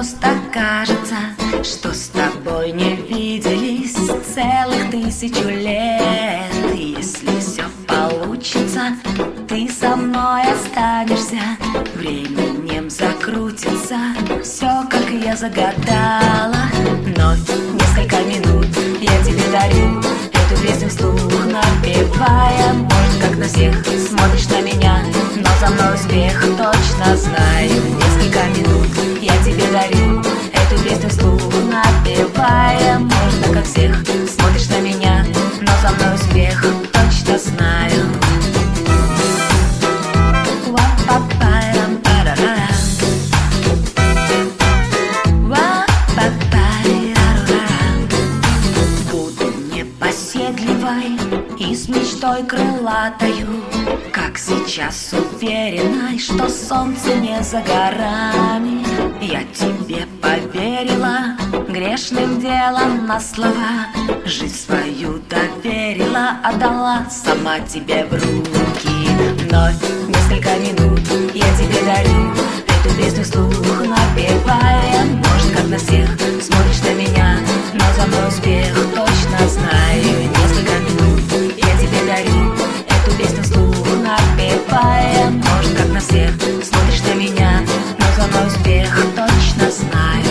просто кажется, что с тобой не виделись целых 1000 лет. Если все получится, ты со мной останешься, временем закрутится все, как я загадала. Но несколько минут я тебе дарю эту песню вслух, напевая. Может, как на всех смотришь на меня, но за мной успех точно знаю. Несколько минут я тебе дарю эту песню вслух, напевая. Может, как всех смотришь на меня, но за мной успех точно знаю. Буду непоседливой и с мечтой крылатою, как сейчас уверенной, что солнце не за горами. Я тебе поверила грешным делом на слова, жизнь свою доверила, отдала сама тебе в руки. Вновь несколько минут я тебе дарю эту песню вслух, напевая. Может, как на всех смотришь на меня, но за мной успех точно знаю. Несколько минут я тебе дарю эту песню вслух, напевая. Может, как на всех смотришь на меня, но за мной успех точно знаю.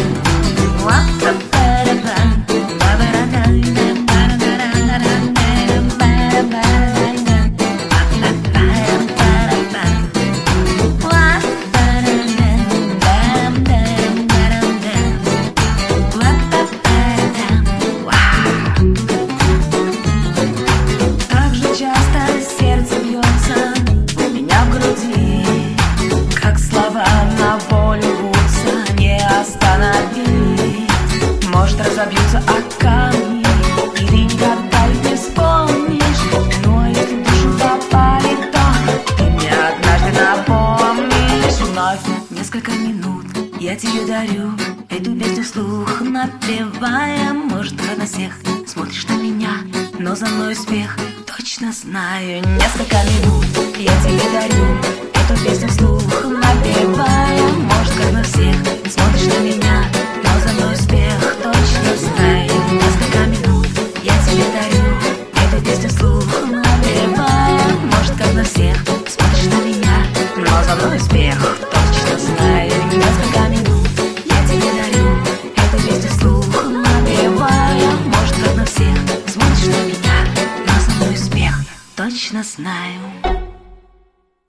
Может, разобьются о камни, и ты никогда их не вспомнишь. Но если в душу попали, то ты мне однажды напомнишь. Вновь несколько минут я тебе дарю эту песню вслух, напевая. Может, как на всех смотришь на меня, но за мной успех точно знаю. Несколько минут я тебе дарю эту песню вслух, напевая. Может, как на всех смотришь на меня, но за мной успех точно знаю. Несколько минут я тебе дарю эту песню вслух, напевая. Может, как на всех смотришь на меня, но за мной успех точно знаю. Несколько минут я тебе дарю эту песню вслух, напевая. Может, как на всех смотришь на меня, но за мной успех точно знаю.